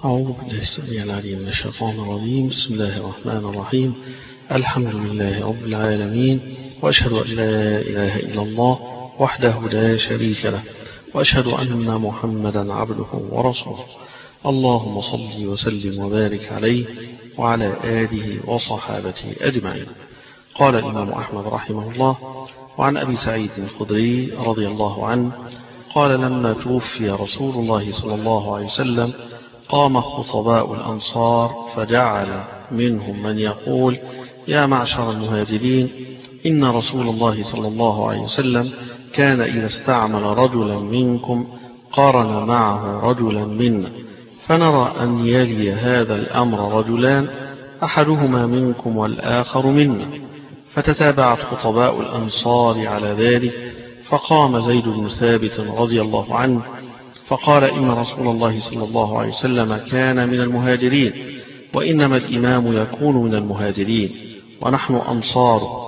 أعوذ بالله السميع العليم من الشيطان الرجيم. بسم الله الرحمن الرحيم. الحمد لله رب العالمين، وأشهد أن لا إله إلا الله وحده لا شريك له، وأشهد أن محمدا عبده ورسوله. اللهم صل وسلم وبارك عليه وعلى آله وصحابته أجمعين. قال الإمام أحمد رحمه الله: وعن أبي سعيد الخدري رضي الله عنه قال: لما توفي رسول الله صلى الله عليه وسلم قام خطباء الأنصار فجعل منهم من يقول: يا معشر المهاجرين، إن رسول الله صلى الله عليه وسلم كان إذا استعمل رجلا منكم قارن معه رجلا منا، فنرى أن يلي هذا الأمر رجلان أحدهما منكم والآخر منا. فتتابعت خطباء الأنصار على ذلك، فقام زيد بن ثابت رضي الله عنه فقال: إن رسول الله صلى الله عليه وسلم كان من المهاجرين، وإنما الإمام يكون من المهاجرين، ونحن أنصار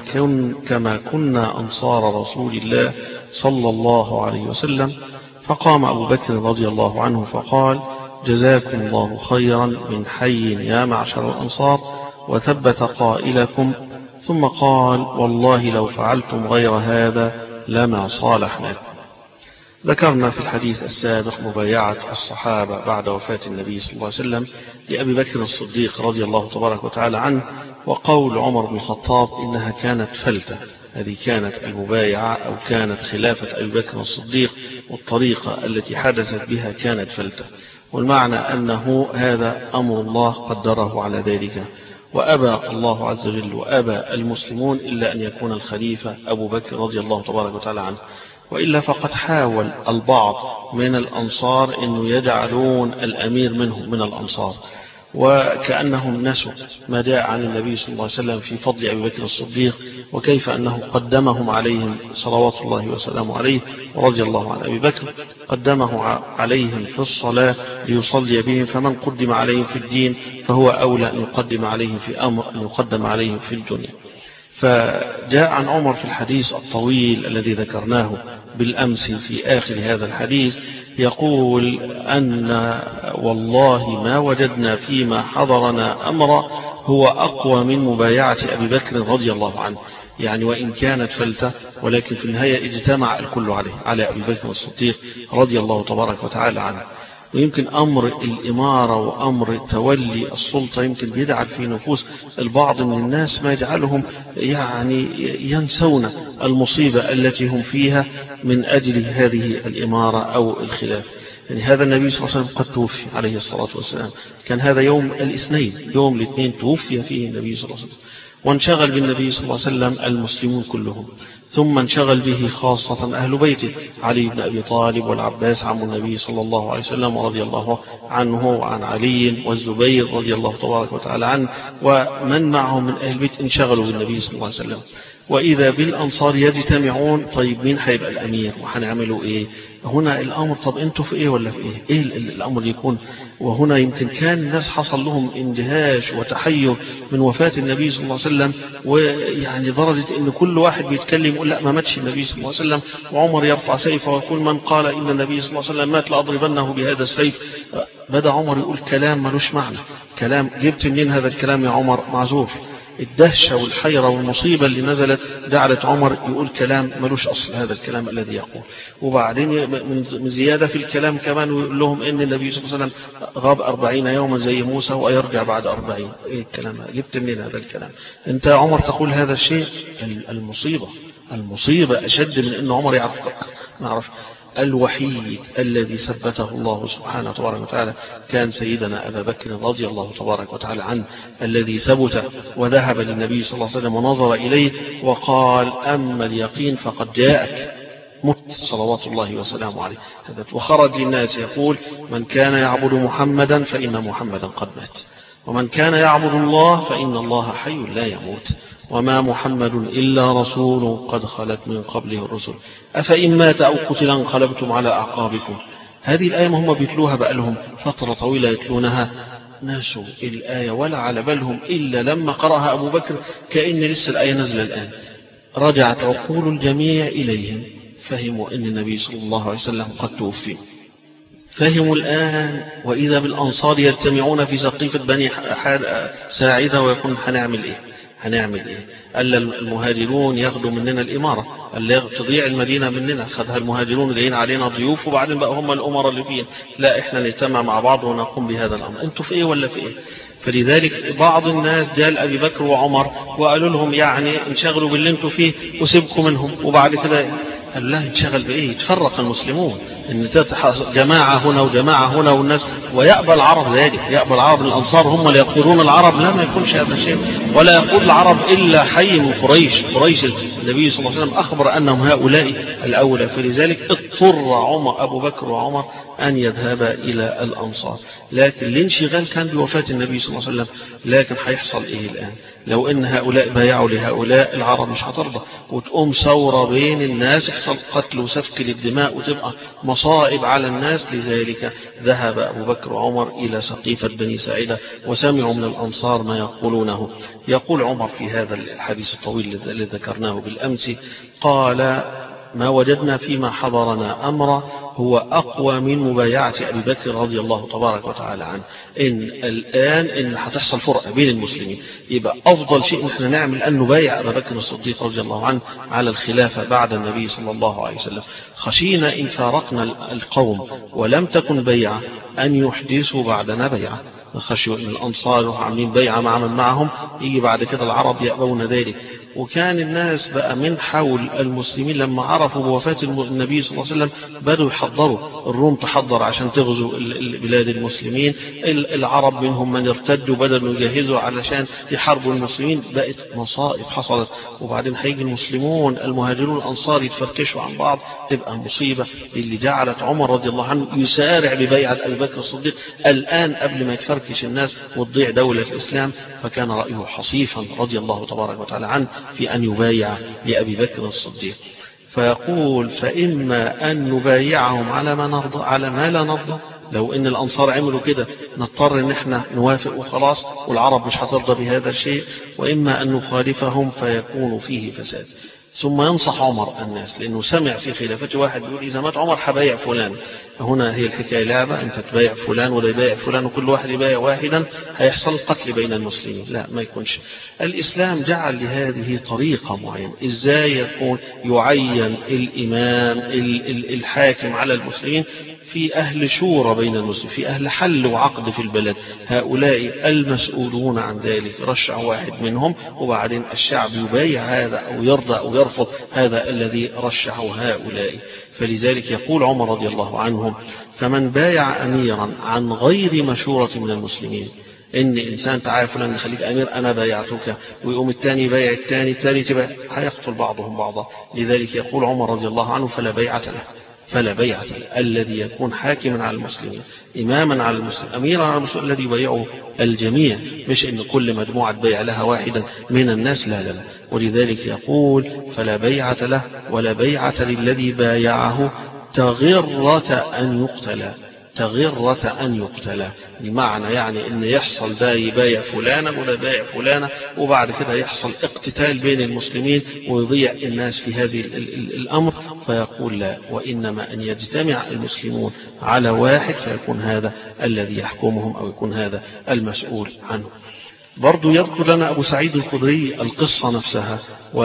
كما كنا أنصار رسول الله صلى الله عليه وسلم. فقام أبو بكر رضي الله عنه فقال: جزاكم الله خيرا من حي يا معشر الأنصار، وثبت قائلكم. ثم قال: والله لو فعلتم غير هذا لما صالحناكم. ذكرنا في الحديث السابق مبايعة الصحابة بعد وفاة النبي صلى الله عليه وسلم لأبي بكر الصديق رضي الله تبارك وتعالى عنه، وقول عمر بن الخطاب إنها كانت فلتة. هذه كانت المبايعة أو كانت خلافة أبي بكر الصديق، والطريقة التي حدثت بها كانت فلتة، والمعنى أنه هذا أمر الله قدره على ذلك، وأبى الله عز وجل وأبى المسلمون إلا أن يكون الخليفة أبو بكر رضي الله تبارك وتعالى عنه، وإلا فقد حاول البعض من الأنصار أن يجعلون الأمير منهم من الأنصار، وكأنهم نسوا ما جاء عن النبي صلى الله عليه وسلم في فضل أبي بكر الصديق، وكيف أنه قدمهم عليهم صلوات الله وسلامه عليه ورضي الله عن أبي بكر، قدمه عليهم في الصلاة ليصلي بهم، فمن قدم عليهم في الدين فهو أولى أن يقدم عليهم في أمر أن يقدم عليهم في الدنيا. فجاء عن عمر في الحديث الطويل الذي ذكرناه بالأمس في آخر هذا الحديث يقول أن والله ما وجدنا فيما حضرنا أمر هو أقوى من مبايعة أبي بكر رضي الله عنه، يعني وإن كانت فلتة ولكن في النهاية اجتمع الكل على أبي بكر الصديق رضي الله تبارك وتعالى عنه. ويمكن أمر الإمارة وأمر تولي السلطة يمكن بيجعل في نفوس البعض من الناس ما يجعلهم يعني ينسون المصيبة التي هم فيها من أجل هذه الإمارة أو الخلافة. يعني هذا النبي صلى الله عليه وسلم قد توفي عليه الصلاة والسلام، كان هذا يوم الاثنين، يوم الاثنين توفي فيه النبي صلى الله عليه وسلم، وانشغل بالنبي صلى الله عليه وسلم المسلمون كلهم، ثم انشغل به خاصة أهل بيته، علي بن أبي طالب والعباس عم النبي صلى الله عليه وسلم ورضي الله عنه وعن علي والزبير رضي الله تبارك وتعالى عنه، ومن معهم من أهل البيت انشغلوا بالنبي صلى الله عليه وسلم. وإذا بالأنصار يجتمعون: طيب مين هيبقى الأمير وهنعملوا إيه؟ هنا الأمر طب أنتوا في إيه ولا في إيه الأمر يكون؟ وهنا يمكن كان الناس حصل لهم اندهاش وتحير من وفاة النبي صلى الله عليه وسلم، ويعني درجة أن كل واحد بيتكلم يقول لا ما ماتش النبي صلى الله عليه وسلم، وعمر يرفع سيفه ويقول من قال إن النبي صلى الله عليه وسلم مات لأضربنه بهذا السيف. بدأ عمر يقول كلام ملوش معنى، كلام جبت منين هذا الكلام يا عمر؟ معذور. الدهشة والحيرة والمصيبة اللي نزلت جعلت عمر يقول كلام ملوش أصل، هذا الكلام الذي يقول. وبعدين من زيادة في الكلام كمان يقول لهم إن النبي صلى الله عليه وسلم غاب 40 يوما زي موسى ويرجع بعد 40. إيه الكلام؟ جبت منين هذا الكلام؟ أنت يا عمر تقول هذا الشيء؟ المصيبة أشد من أن عمر يعرفك ما عرف. الوحيد الذي ثبته الله سبحانه وتعالى وتعالى كان سيدنا أبا بكر رضي الله تبارك وتعالى عنه، الذي ثبت وذهب للنبي صلى الله عليه وسلم ونظر إليه وقال: أما اليقين فقد جاءك، مت صلوات الله وسلامه عليه. وخرج للناس يقول: من كان يعبد محمدا فإن محمدا قد مات، ومن كان يعبد الله فإن الله حي لا يموت، وما محمد إلا رسول قد خلت من قبله الرسل، أفإن مات أو قتل انقلبتم على أعقابكم. هذه الآية هم بيتلوها بقى لهم فترة طويلة يتلونها، ناسوا الآية ولا على بالهم إلا لما قرأها أبو بكر كأن لسه الآية نزل الآن. رجعت عقول الجميع إليهم، فهموا أن النبي صلى الله عليه وسلم قد توفي. فهموا الآن وإذا بالأنصار يجتمعون في سقيفة بني ساعدة ويقولون هنعمل إيه ألا المهاجرون ياخدوا مننا الإمارة، ألا تضيع المدينة مننا، خدها المهاجرون جايين علينا ضيوف وبعدين بقى هم الأمراء اللي فيها، لا إحنا نجتمع مع بعض ونقوم بهذا الأمر، أنتوا في إيه ولا في إيه؟ فلذلك بعض الناس جاء أبي بكر وعمر وقالوا لهم يعني انشغلوا باللي انتوا فيه وسيبكم منهم، وبعد كده قال لا يتشغل بإيه؟ يتفرق المسلمون، إن جماعة هنا وجماعة هنا والناس، ويأبى العرب ذلك، يأبى العرب الأنصار هم اللي يقولون العرب، لا ما يكونش هذا شيء، ولا يقول العرب إلا حي من قريش النبي صلى الله عليه وسلم أخبر أنهم هؤلاء الأولى، فلذلك اضطر أبو بكر وعمر أن يذهبا إلى الأنصار، لكن الانشغال كان بوفاة النبي صلى الله عليه وسلم. لكن هيحصل إيه الآن؟ لو إن هؤلاء بايعوا لهؤلاء العرب مش هترضى، وتقوم ثورة بين الناس، يحصل قتل وسفك للدماء وتبقى مصائب على الناس. لذلك ذهب أبو بكر وعمر إلى سقيفة بني ساعدة وسمعوا من الأنصار ما يقولونه. يقول عمر في هذا الحديث الطويل الذي ذكرناه بالأمس، قال ما وجدنا فيما حضرنا أمر هو أقوى من مبايعة أبي بكر رضي الله تبارك وتعالى عنه. إن الآن إن هتحصل فرقة بين المسلمين، يبقى أفضل شيء نحن نعمل أن نبايع أبا بكر الصديق رضي الله عنه على الخلافة بعد النبي صلى الله عليه وسلم. خشينا إن فارقنا القوم ولم تكن بيعة أن يحدثوا بعدنا بيعة، خشوا أن الأنصار عاملين بيعة مع من معهم، يجي بعد كده العرب يأبون ذلك. وكان الناس بقى من حول المسلمين لما عرفوا بوفاة النبي صلى الله عليه وسلم بدوا يحضروا، الروم تحضر عشان تغزو بلاد المسلمين، العرب منهم من ارتدوا بدأوا يجهزوا علشان يحاربوا المسلمين، بقت مصائب حصلت. وبعدين هيجي المسلمون المهاجرون الأنصار يتفركشوا عن بعض، تبقى مصيبة اللي جعلت عمر رضي الله عنه يسارع ببيعة أبي بكر الصديق الآن قبل ما يتفركش الناس وتضيع دولة الإسلام. فكان رأيه حصيفا رضي الله تبارك وتعالى عنه في أن يبايع لأبي بكر الصديق. فيقول فإما أن نبايعهم على ما لا نرضى، لو ان الأنصار عملوا كده نضطر ان احنا نوافق وخلاص والعرب مش هترضى بهذا الشيء، وإما أن نخالفهم فيكون فيه فساد. ثم ينصح عمر الناس، لأنه سمع في خلافته واحد يقول إذا مات عمر هبايع فلان. هنا هي الحكاية لعبة، أنت تبايع فلان ولا يبايع فلان وكل واحد يبايع واحدا، هيحصل قتل بين المسلمين. لا، ما يكونش. الإسلام جعل لهذه طريقة معينة، إزاي يكون يعين الإمام الحاكم على المسلمين في أهل شورى بين المسلمين، في أهل حل وعقد في البلد، هؤلاء المسؤولون عن ذلك رشع واحد منهم، وبعدين الشعب يبايع هذا أو يرضى أو يرفض هذا الذي رشحه هؤلاء. فلذلك يقول عمر رضي الله عنه فمن بايع أميرا عن غير مشورة من المسلمين، إن إنسان تعالى فلان نخليك أمير أنا بايعتك، ويقوم الثاني بايع الثاني تبايع، هيقتل بعضهم بعضا. لذلك يقول عمر رضي الله عنه فلا بيعة له، فلا بيعة له. الذي يكون حاكما على المسلمين، إماما على المسلمين، أميرا على المسلمين، الذي يبايعه الجميع، مش إن كل مجموعة بيع لها واحدا من الناس، لا لا لا. ولذلك يقول فلا بيعة له ولا بيعة للذي بايعه تغرة أن يقتل، تغرة أن يقتل. المعنى يعني إن يحصل ده يبايع فلانا ولا يبايع فلانا، وبعد كده يحصل اقتتال بين المسلمين ويضيع الناس في هذه الأمر. فيقول لا، وإنما أن يجتمع المسلمون على واحد فيكون هذا الذي يحكمهم أو يكون هذا المسؤول عنه. برضو يذكر لنا أبو سعيد الخدري القصة نفسها،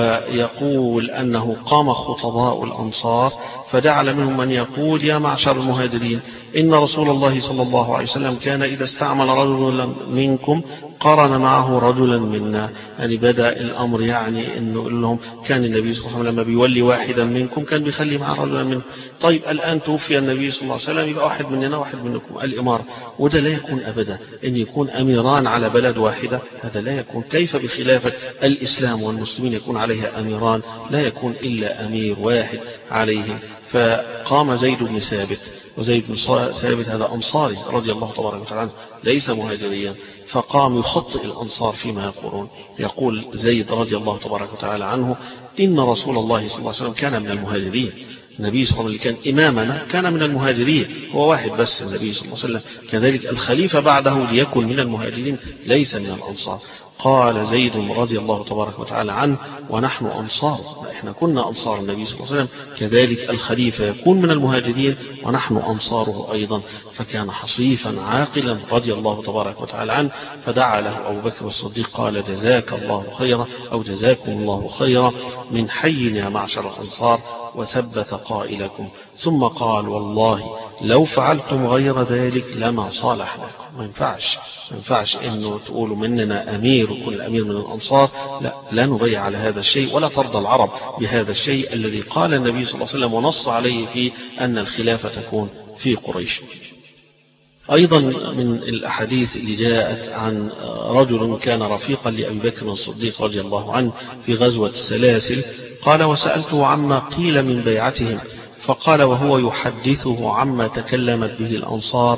ويقول أنه قام خطباء الأنصار فجعل منهم من يقول يا معشر المهاجرين إن رسول الله صلى الله عليه وسلم كان إذا استعمل رجلا منكم قرن معه رجلا منا. يعني بدأ الأمر يعني إنه يقول لهم كان النبي صلى الله عليه وسلم لما بيولي واحدا منكم كان بيخلي معه رجلا منه. طيب الآن توفي النبي صلى الله عليه وسلم، يبقى واحد مننا واحد منكم الإمارة، وده لا يكون أبدا إن يكون أميران على بلد واحدة، هذا لا يكون. كيف بخلافة الإسلام والمسلمين يكون عليها أميران؟ لا يكون إلا أمير واحد عليهم. فقام زيد بن ثابت، وزيد بن ثابت هذا أنصاري رضي الله تبارك وتعالى عنه ليس مهاجريا، فقام يخطئ الأنصار فيما يقولون. يقول زيد رضي الله تبارك وتعالى عنه إن رسول الله صلى الله عليه وسلم كان من المهاجرين، النبي صلى الله عليه وسلم كان إمامنا كان من المهاجرين، هو واحد بس النبي صلى الله عليه وسلم، كذلك الخليفة بعده ليكن من المهاجرين ليس من الأنصار. قال زيد رضي الله تبارك وتعالى عنه ونحن أنصار، إحنا كنا أنصار النبي صلى الله عليه وسلم، كذلك الخليفة يكون من المهاجرين ونحن أنصاره أيضا. فكان حصيفا عاقلا رضي الله تبارك وتعالى عنه، فدعا له أبو بكر الصديق قال جزاك الله خيرا أو جزاكم الله خيرا من حي يا معشر الأنصار، وثبت قائلكم، ثم قال والله لو فعلتم غير ذلك لما صالحنا. ما ينفعش انه تقولوا مننا امير وكل امير من الانصار، لا نبيع على هذا الشيء، ولا ترضى العرب بهذا الشيء الذي قال النبي صلى الله عليه وسلم ونص عليه في ان الخلافه تكون في قريش. أيضا من الأحاديث اللي جاءت عن رجل كان رفيقا لأبي بكر الصديق رضي الله عنه في غزوة السلاسل، قال وسألته عما قيل من بيعتهم، فقال وهو يحدثه عما تكلمت به الأنصار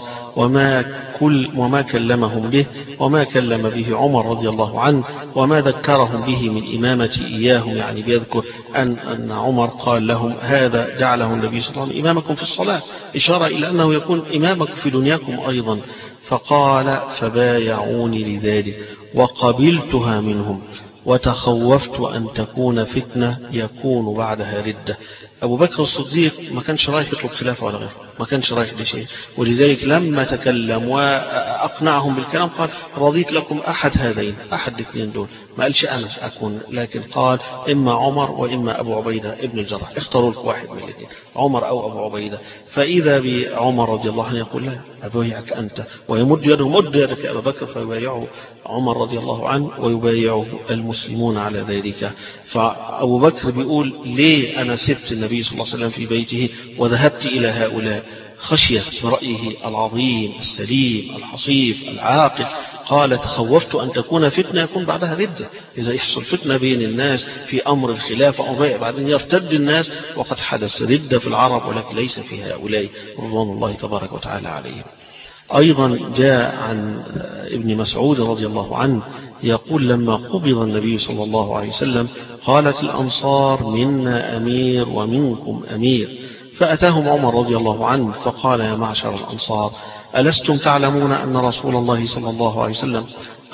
وما كلمهم به وما كلم به عمر رضي الله عنه وما ذكرهم به من إمامة إياهم، يعني بيذكر أن عمر قال لهم هذا جعله النبي صلى الله عليه وسلم إمامكم في الصلاة، إشارة إلى أنه يكون إمامكم في دنياكم أيضا. فقال فبايعوني لذلك وقبلتها منهم وتخوفت أن تكون فتنة يكون بعدها ردة. أبو بكر الصديق ما كانش رايح يطلب خلافة ولا غيره، ما كانش رايح لشيء، ولذلك لما تكلم وأقنعهم بالكلام قال رضيت لكم أحد هذين، أحد الاثنين دول، ما قالش أنا أكون، لكن قال إما عمر وإما أبو عبيدة ابن الجراح، اختاروا لك واحد من الاثنين، عمر أو أبو عبيدة. فإذا بعمر رضي الله عنه يقول لا أبايعك أنت، ويمد يده، مد يدك يا أبا بكر، فيبايعه عمر رضي الله عنه ويبايعه المسلمون على ذلك. فأبو بكر بيقول ليه أنا سبت النبي صلى الله عليه وسلم في بيته وذهبت إلى هؤلاء؟ خشية برأيه العظيم السليم الحصيف العاقل. قال تخوفت أن تكون فتنة يكون بعدها ردة، إذا يحصل فتنة بين الناس في أمر الخلافة أو بيع بعدين يرتد الناس، وقد حدث ردة في العرب ولكن ليس في هؤلاء رضوان الله تبارك وتعالى عليهم. أيضا جاء عن ابن مسعود رضي الله عنه يقول لما قبض النبي صلى الله عليه وسلم قالت الأنصار منا أمير ومنكم أمير، فأتاهم عمر رضي الله عنه فقال يا معشر الأنصار ألستم تعلمون أن رسول الله صلى الله عليه وسلم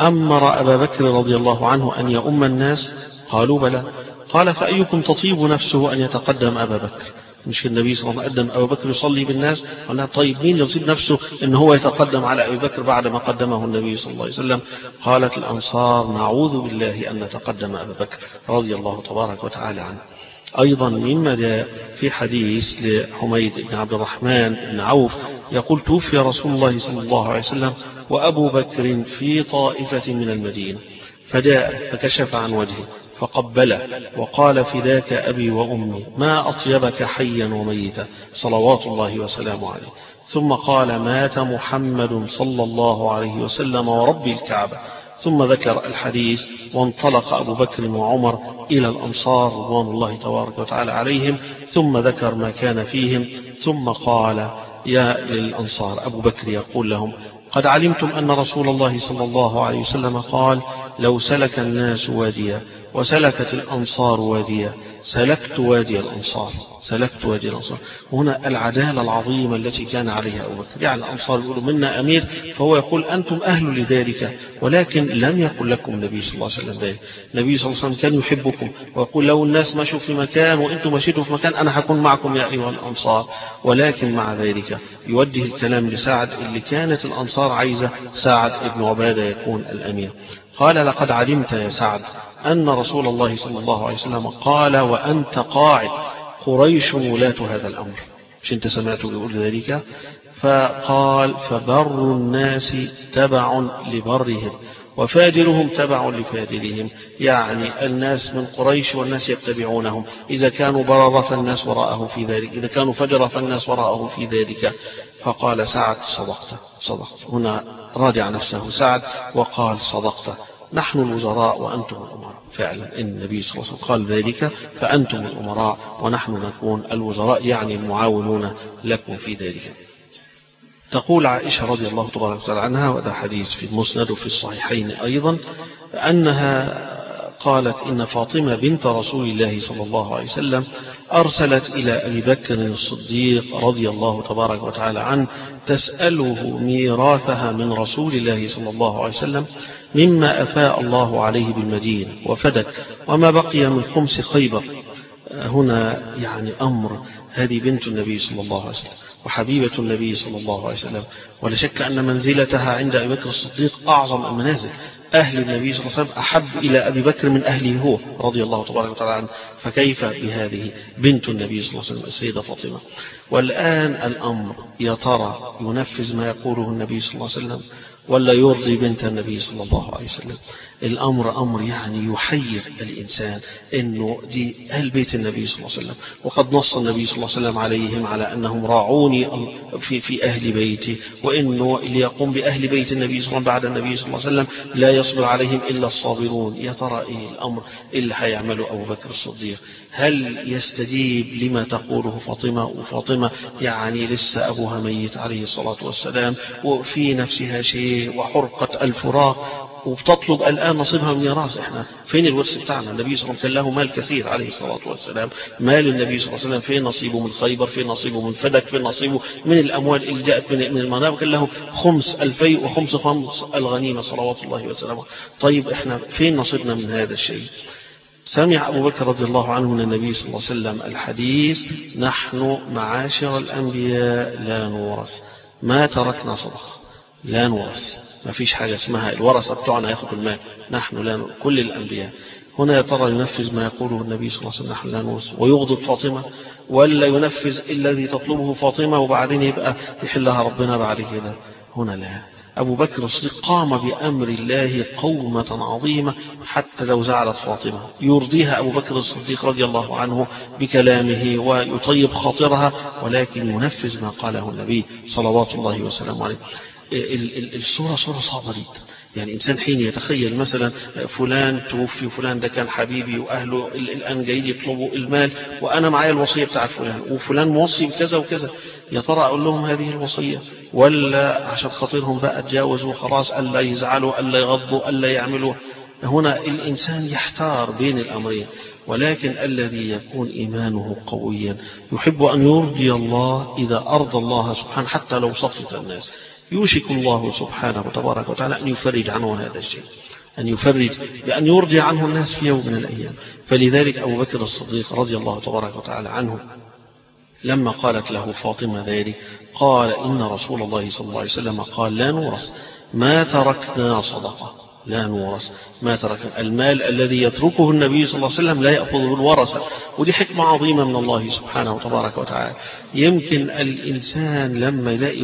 أمر أبا بكر رضي الله عنه أن يؤم الناس؟ قالوا بلى. قال فأيكم تطيب نفسه أن يتقدم أبا بكر؟ مش النبي صلى الله عليه وسلم قدم أبو بكر يصلي بالناس؟ قال طيب مين يصيب نفسه إن هو يتقدم على أبي بكر بعد ما قدمه النبي صلى الله عليه وسلم؟ قالت الأنصار نعوذ بالله أن نتقدم أبا بكر رضي الله تبارك وتعالى عنه. أيضا مما جاء في حديث لحميد بن عبد الرحمن بن عوف يقول توفي رسول الله صلى الله عليه وسلم وأبو بكر في طائفة من المدينة، فجاء فكشف عن وجهه فقبله وقال فداك أبي وأمي ما أطيبك حيا وميتا صلوات الله وسلامه عليه. ثم قال مات محمد صلى الله عليه وسلم ورب الكعبة. ثم ذكر الحديث وانطلق أبو بكر وعمر إلى الأنصار رضوان الله تبارك وتعالى عليهم، ثم ذكر ما كان فيهم، ثم قال يا للأنصار أبو بكر يقول لهم قد علمتم أن رسول الله صلى الله عليه وسلم قال لو سلك الناس واديا وسلكت الأنصار واديا سلكت وادي الأنصار، سلكت وادي الأنصار. هنا العدالة العظيمة التي كان عليها أبو بكر، يعني الأنصار يقولوا منا أمير، فهو يقول أنتم أهل لذلك، ولكن لم يقل لكم النبي صلى الله عليه وسلم ذلك. النبي صلى الله عليه وسلم كان يحبكم ويقول لو الناس مشوا في مكان وأنتم مشيتوا في مكان أنا هكون معكم يا أيها الأنصار، ولكن مع ذلك يوجه الكلام لسعد اللي كانت الأنصار عايزة سعد ابن عبادة يكون الأمير. قال لقد علمت يا سعد أن رسول الله صلى الله عليه وسلم قال وأنت قاعد قريش ولاة هذا الأمر، مش أنت سمعته يقول ذلك؟ فقال فبر الناس تبع لبرهم وفاجرهم تبع لفاجرهم، يعني الناس من قريش والناس يتبعونهم، إذا كانوا برر فالناس وراءه في ذلك، إذا كانوا فجر فالناس وراءه في ذلك. فقال سعد صدقت. هنا راجع نفسه سعد وقال صدقت، نحن الوزراء وأنتم الأمراء. فعلا إن النبي صلى الله عليه وسلم قال ذلك، فأنتم الأمراء ونحن نكون الوزراء، يعني المعاونون لكم في ذلك. تقول عائشة رضي الله تبارك وتعالى عنها، وهذا حديث في المسند وفي الصحيحين أيضا، أنها قالت إن فاطمة بنت رسول الله صلى الله عليه وسلم أرسلت إلى أبي بكر الصديق رضي الله تبارك وتعالى عنه تسأله ميراثها من رسول الله صلى الله عليه وسلم مما أفاء الله عليه بالمدينة وفدك وما بقي من خمس خيبر. هنا يعني أمر، هذه بنت النبي صلى الله عليه وسلم وحبيبة النبي صلى الله عليه وسلم، ولا شك أن منزلتها عند أبي بكر الصديق أعظم المنازل. أهل النبي صلى الله عليه وسلم أحب إلى أبي بكر من أهله هو رضي الله تبارك وتعالى عنه، فكيف بهذه بنت النبي صلى الله عليه وسلم السيدة فاطمة؟ والآن الأمر يا ترى ينفذ ما يقوله النبي صلى الله عليه وسلم ولا يرضي بنت النبي صلى الله عليه وسلم؟ الأمر أمر يعني يحير الإنسان، إنه دي أهل بيت النبي صلى الله عليه وسلم، وقد نص النبي صلى الله عليه وسلم عليهم على أنهم راعوني في أهل بيتي، وإنه اللي يقوم بأهل بيت النبي صلى الله عليه وسلم بعد النبي صلى الله عليه وسلم لا يصبر عليهم إلا الصابرون. يا ترى إيه الأمر اللي هيعمله أبو بكر الصديق؟ هل يستجيب لما تقوله فاطمة؟ وفاطمة يعني لسه أبوها ميت عليه الصلاة والسلام، وفي نفسها شيء وحرقة الفراق، وبتطلب الآن نصيبها من ميراث. احنا فين الورث بتاعنا؟ النبي صلى الله عليه وسلم كان له مال كثير عليه الصلاة والسلام، مال النبي صلى الله عليه وسلم فين نصيبه من خيبر، فين نصيبه من فدك، فين نصيبه من الأموال اللي جاءت من المغنم، كان له خمس الفي وخمس الغنيمة صلوات الله وسلامه. طيب احنا فين نصيبنا من هذا الشيء؟ سمع أبو بكر رضي الله عنه من النبي صلى الله عليه وسلم الحديث: نحن معاشر الأنبياء لا نورث، ما تركنا صدقة، لا نورث، ما فيش حاجة اسمها الورثة بتوعنا ياخد المال، نحن لا نورث. كل الأنبياء. هنا يا ترى ينفذ ما يقوله النبي صلى الله عليه وسلم نحن لا نورث ويغضب فاطمة، ولا ينفذ الذي تطلبه فاطمة وبعدين يبقى يحلها ربنا بعد كده؟ هنا لا. أبو بكر الصديق قام بأمر الله قومة عظيمة، حتى لو زعلت فاطمة يرضيها أبو بكر الصديق رضي الله عنه بكلامه ويطيب خاطرها، ولكن ينفذ ما قاله النبي صلوات الله وسلامه عليه. الصورة صورة صعبة جدا. يعني إنسان حين يتخيل مثلا فلان توفي وفلان ده كان حبيبي وأهله الآن جايين يطلبوا المال وأنا معايا الوصية بتاعت فلان وفلان موصي بكذا وكذا، يا ترى أقول لهم هذه الوصية ولا عشان خاطرهم بقى اتجاوزوا خلاص ألا يزعلوا ألا يغضبوا ألا يعملوا؟ هنا الإنسان يحتار بين الأمرين، ولكن الذي يكون إيمانه قويا يحب أن يرضي الله إذا أرضى الله سبحانه حتى لو سخط الناس. يوشك الله سبحانه وتبارك وتعالى أن يفرج عنه هذا الشيء، أن يفرج بأن يرضي عنه الناس في يوم من الأيام. فلذلك أبو بكر الصديق رضي الله تبارك وتعالى عنه لما قالت له فاطمة ذلك قال: إن رسول الله صلى الله عليه وسلم قال: لا نورث، ما تركنا صدقة، لا نورث ما تركنا. المال الذي يتركه النبي صلى الله عليه وسلم لا يأخذه الورثة، ودي حكمة عظيمة من الله سبحانه وتبارك وتعالى. يمكن الإنسان لما يلاقي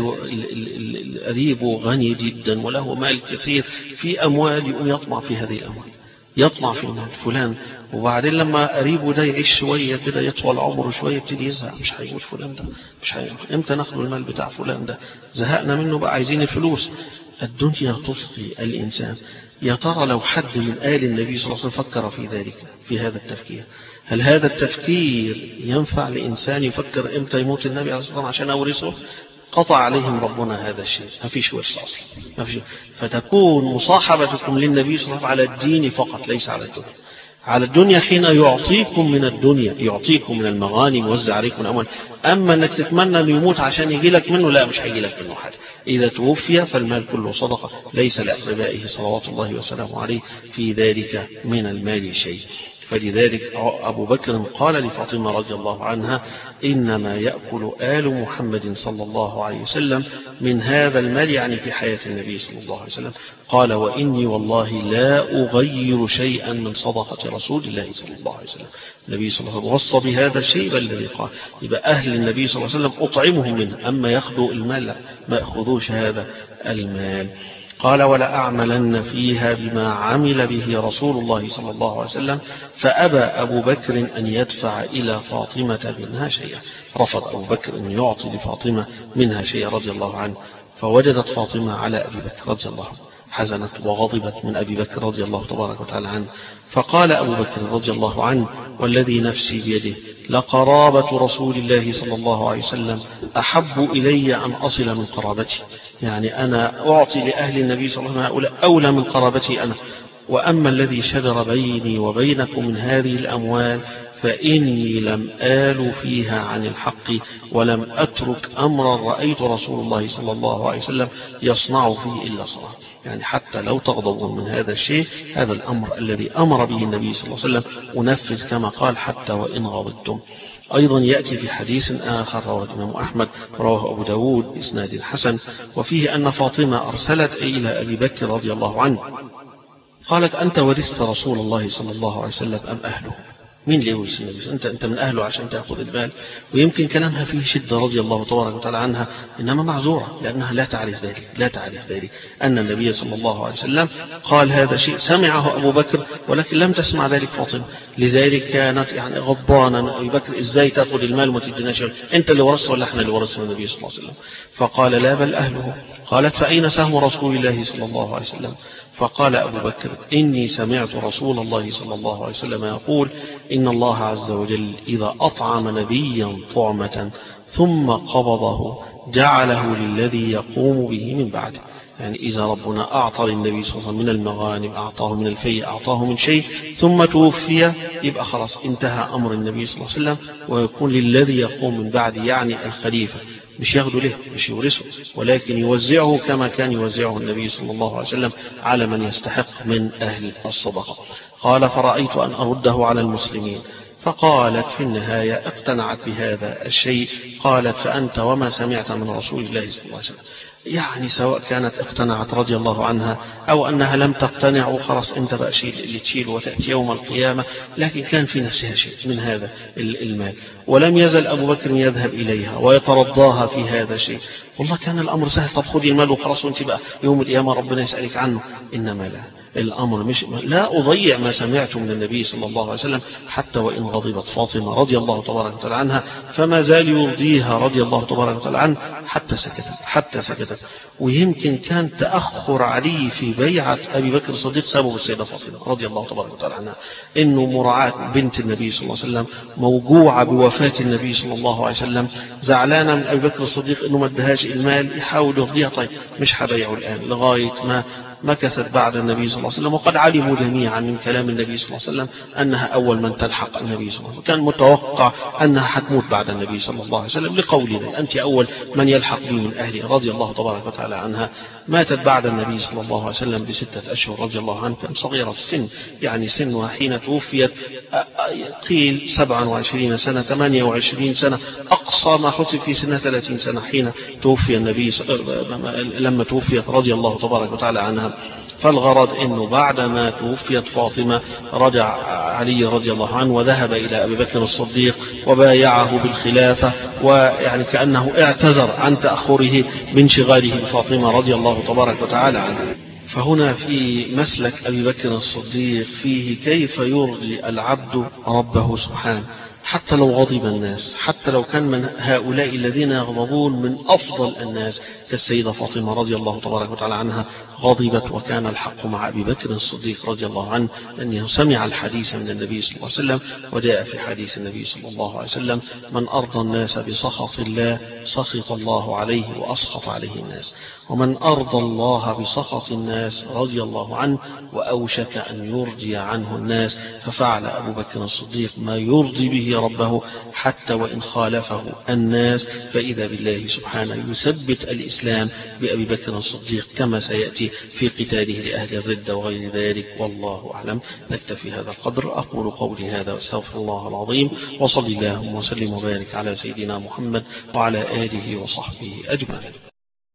قريبه غني جدا وله مال كثير في أموال يقوم يطمع في هذه الأموال، يطمع في المال فلان، وبعدين لما قريبه ده يعيش شوية كده يطول عمره شوية يبتدي يزهق، مش هيقول فلان ده مش هيقول امتى ناخد المال بتاع فلان ده، زهقنا منه بقى عايزين الفلوس. الدنيا تطغي الإنسان. يا ترى لو حد من آل النبي صلى الله عليه وسلم فكر في ذلك، في هذا التفكير، هل هذا التفكير ينفع لإنسان يفكر إمتى يموت النبي عليه الصلاة والسلام عشان أورثه؟ قطع عليهم ربنا هذا الشيء، ما فيش ورث أصلا، ما فيش. فتكون مصاحبتكم للنبي صلى الله عليه وسلم على الدين فقط ليس على الدنيا. على الدنيا حين يعطيكم من الدنيا، يعطيكم من المغانم ويوزع عليكم الأموال. أما أنك تتمنى أن يموت عشان يجي لك منه، لا، مش هيجي لك منه حاجة. إذا توفي فالمال كله صدقة، ليس لأقربائه صلوات الله وسلامه عليه في ذلك من المال شيء. فلذلك أبو بكر قال لفاطمة رضي الله عنها: إنما يأكل آل محمد صلى الله عليه وسلم من هذا المال، يعني في حياة النبي صلى الله عليه وسلم. قال: وإني والله لا أغير شيئا من صدقة رسول الله صلى الله عليه وسلم. النبي صلى الله عليه وسلم وصى بهذا الشيء الذي قال، يبقى أهل النبي صلى الله عليه وسلم أطعمهم منه، أما يأخذوا المال لا، ما يأخذوش هذا المال. قال: ولا أعملن فيها بما عمل به رسول الله صلى الله عليه وسلم. فأبى أبو بكر أن يدفع إلى فاطمة منها شيئا، رفض أبو بكر أن يعطي لفاطمة منها شيئا رضي الله عنه. فوجدت فاطمة على أبي بكر رضي الله عنه، حزنت وغضبت من أبي بكر رضي الله تبارك وتعالى عنه. فقال أبو بكر رضي الله عنه: والذي نفسي بيده لقرابة رسول الله صلى الله عليه وسلم أحب إلي أن أصل من قرابتي. يعني أنا أعطي لأهل النبي صلى الله عليه وسلم أولى من قرابتي أنا. وأما الذي شجر بيني وبينكم من هذه الأموال فإني لم آل فيها عن الحق ولم أترك أمرا رأيت رسول الله صلى الله عليه وسلم يصنع فيه إلا صنع. يعني حتى لو تغضبون من هذا الشيء، هذا الأمر الذي أمر به النبي صلى الله عليه وسلم أنفذ كما قال حتى وإن غضبتم. أيضا يأتي في حديث آخر رواه الإمام أحمد رواه أبو داود بإسناد حسن، وفيه أن فاطمة أرسلت إلى أبي بكر رضي الله عنه قالت: أنت ورثت رسول الله صلى الله عليه وسلم أم أهله؟ مين اللي يورث النبي؟ أنت من أهله عشان تأخذ المال. ويمكن كلامها فيه شدة رضي الله تبارك وتعالى عنها، إنما معذورة لأنها لا تعرف ذلك أن النبي صلى الله عليه وسلم قال هذا شيء سمعه أبو بكر ولكن لم تسمع ذلك فاطمة، لذلك كانت يعني غضبانا: أبي بكر إزاي تأخذ المال وما تديناش؟ أنت اللي ورثت ولا إحنا اللي ورثنا النبي صلى الله عليه وسلم؟ فقال: لا بل أهله. قالت: فأين سهم رسول الله صلى الله عليه وسلم؟ فقال أبو بكر: إني سمعت رسول الله صلى الله عليه وسلم يقول: إن الله عز وجل إذا أطعم نبيا طعمة ثم قبضه جعله للذي يقوم به من بعده. يعني إذا ربنا أعطى للنبي صلى الله عليه وسلم من المغانم، أعطاه من الفيء، أعطاه من شيء ثم توفي، يبقى خلاص انتهى أمر النبي صلى الله عليه وسلم، ويكون للذي يقوم من بعده يعني الخليفة، مش ياخده له، مش يورثه، ولكن يوزعه كما كان يوزعه النبي صلى الله عليه وسلم على من يستحق من أهل الصدقة. قال: فرأيت أن أرده على المسلمين. فقالت في النهاية اقتنعت بهذا الشيء. قالت: فأنت وما سمعت من رسول الله صلى الله عليه وسلم. يعني سواء كانت اقتنعت رضي الله عنها أو أنها لم تقتنع وخلاص انت بقى شيء اللي تشيل وتأتي يوم القيامة، لكن كان في نفسها شيء من هذا المال، ولم يزل أبو بكر يذهب إليها ويترضاها في هذا الشيء. والله كان الأمر سهل، طب خذي المال وخلاص وانت بقى يوم القيامة ربنا يسألك عنه. إنما لا، الأمر مش لا أضيع ما سمعت من النبي صلى الله عليه وسلم حتى وإن غضبت فاطمة رضي الله تبارك وتعالى عنها، فما زال يرضيها رضي الله تبارك وتعالى عنه حتى سكتت. ويمكن كان تأخر علي في بيعة أبي بكر الصديق سبب السيدة فاطمة رضي الله تبارك وتعالى عنها، إنه مراعاة بنت النبي صلى الله عليه وسلم، موجوعة بوفاة النبي صلى الله عليه وسلم، زعلانة من أبي بكر الصديق إنه ما ادهاش المال، يحاول يرضيها: طيب مش هبيعه الآن، لغاية ما مكثت بعد النبي صلى الله عليه وسلم، وقد علموا جميعا من كلام النبي صلى الله عليه وسلم أنها أول من تلحق النبي صلى الله عليه وسلم، كان متوقع أنها حتموت بعد النبي صلى الله عليه وسلم لقوله: أنت أول من يلحق بي من أهلي رضي الله تبارك وتعالى عنها. ماتت بعد النبي صلى الله عليه وسلم ب6 أشهر رضي الله عنها، كانت صغيرة في السن، يعني سنها حين توفيت قيل 27 سنة 28 سنة، أقصى ما حسب في سنة 30 سنة حين توفي النبي لما توفيت رضي الله تبارك وتعالى عنها. فالغرض أنه بعدما توفيت فاطمة رجع علي رضي الله عنه وذهب إلى أبي بكر الصديق وبايعه بالخلافة، ويعني كأنه اعتذر عن تأخره بانشغاله بفاطمة رضي الله تبارك وتعالى عنها. فهنا في مسلك أبي بكر الصديق فيه كيف يرضي العبد ربه سبحانه حتى لو غضب الناس، حتى لو كان من هؤلاء الذين يغضبون من أفضل الناس كالسيدة فاطمة رضي الله تبارك وتعالى عنها، غضبت وكان الحق مع أبي بكر الصديق رضي الله عنه، أنه سمع الحديث من النبي صلى الله عليه وسلم، وجاء في حديث النبي صلى الله عليه وسلم: من أرضى الناس بسخط الله سخط الله عليه وأسخط عليه الناس، ومن أرضى الله بسخط الناس رضي الله عنه وأوشك أن يرضي عنه الناس. ففعل أبو بكر الصديق ما يرضي به ربه حتى وإن خالفه الناس، فإذا بالله سبحانه يثبت الإسلام بأبي بكر الصديق كما سيأتي في قتاله لأهل الردة وغير ذلك. والله أعلم. نكتفي هذا القدر. أقول قولي هذا واستغفر الله العظيم، وصلي اللهم وسلم وبارك على سيدنا محمد وعلى آله وصحبه أجمعين.